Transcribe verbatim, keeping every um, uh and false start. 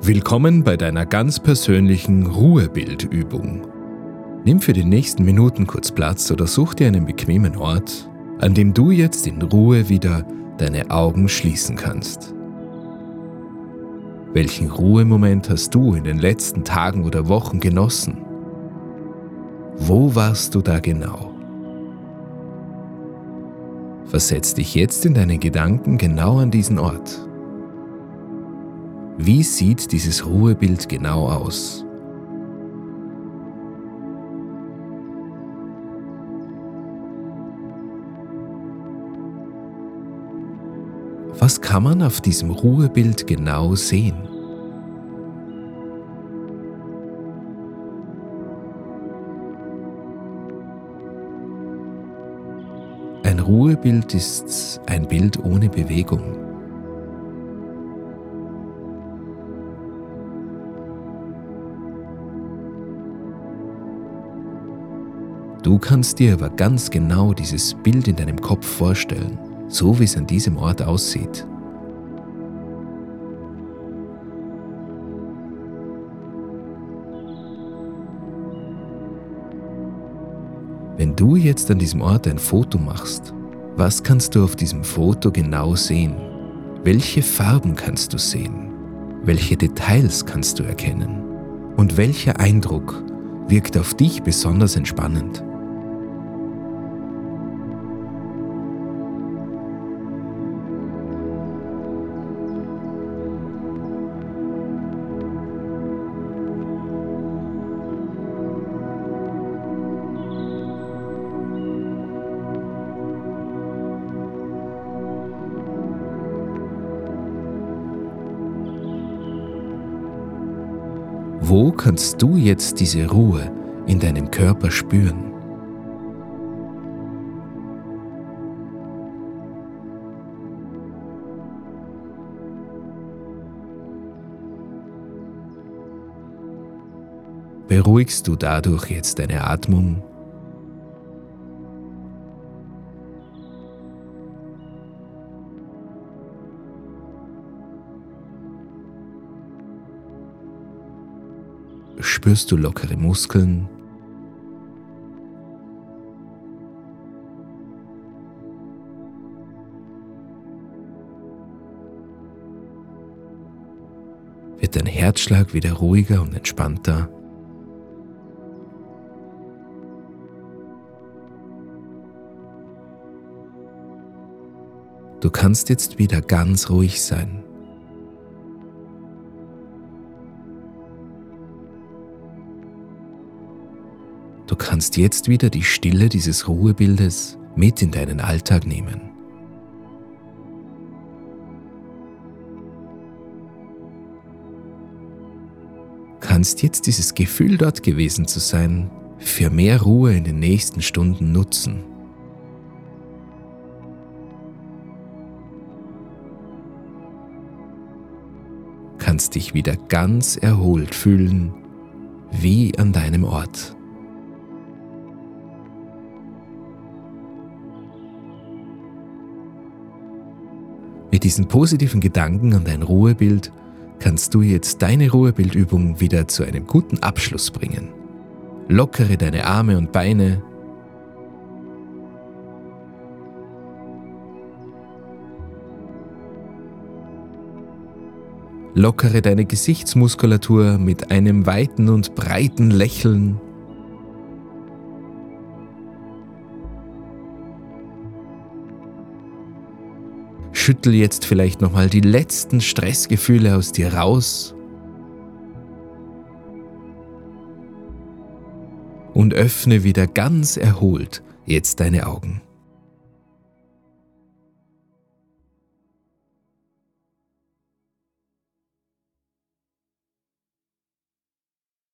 Willkommen bei deiner ganz persönlichen Ruhebildübung. Nimm für die nächsten Minuten kurz Platz oder such dir einen bequemen Ort, an dem du jetzt in Ruhe wieder deine Augen schließen kannst. Welchen Ruhemoment hast du in den letzten Tagen oder Wochen genossen? Wo warst du da genau? Versetz dich jetzt in deine Gedanken genau an diesen Ort. Wie sieht dieses Ruhebild genau aus? Was kann man auf diesem Ruhebild genau sehen? Ein Ruhebild ist ein Bild ohne Bewegung. Du kannst dir aber ganz genau dieses Bild in deinem Kopf vorstellen, so wie es an diesem Ort aussieht. Wenn du jetzt an diesem Ort ein Foto machst, was kannst du auf diesem Foto genau sehen? Welche Farben kannst du sehen? Welche Details kannst du erkennen? Und welcher Eindruck wirkt auf dich besonders entspannend? Wo kannst du jetzt diese Ruhe in deinem Körper spüren? Beruhigst du dadurch jetzt deine Atmung? Spürst du lockere Muskeln? Wird dein Herzschlag wieder ruhiger und entspannter? Du kannst jetzt wieder ganz ruhig sein. Du kannst jetzt wieder die Stille dieses Ruhebildes mit in deinen Alltag nehmen. Kannst jetzt dieses Gefühl, dort gewesen zu sein, für mehr Ruhe in den nächsten Stunden nutzen. Kannst dich wieder ganz erholt fühlen, wie an deinem Ort. Mit diesen positiven Gedanken an dein Ruhebild kannst du jetzt deine Ruhebildübung wieder zu einem guten Abschluss bringen. Lockere deine Arme und Beine. Lockere deine Gesichtsmuskulatur mit einem weiten und breiten Lächeln. Schüttel jetzt vielleicht nochmal die letzten Stressgefühle aus dir raus und öffne wieder ganz erholt jetzt deine Augen.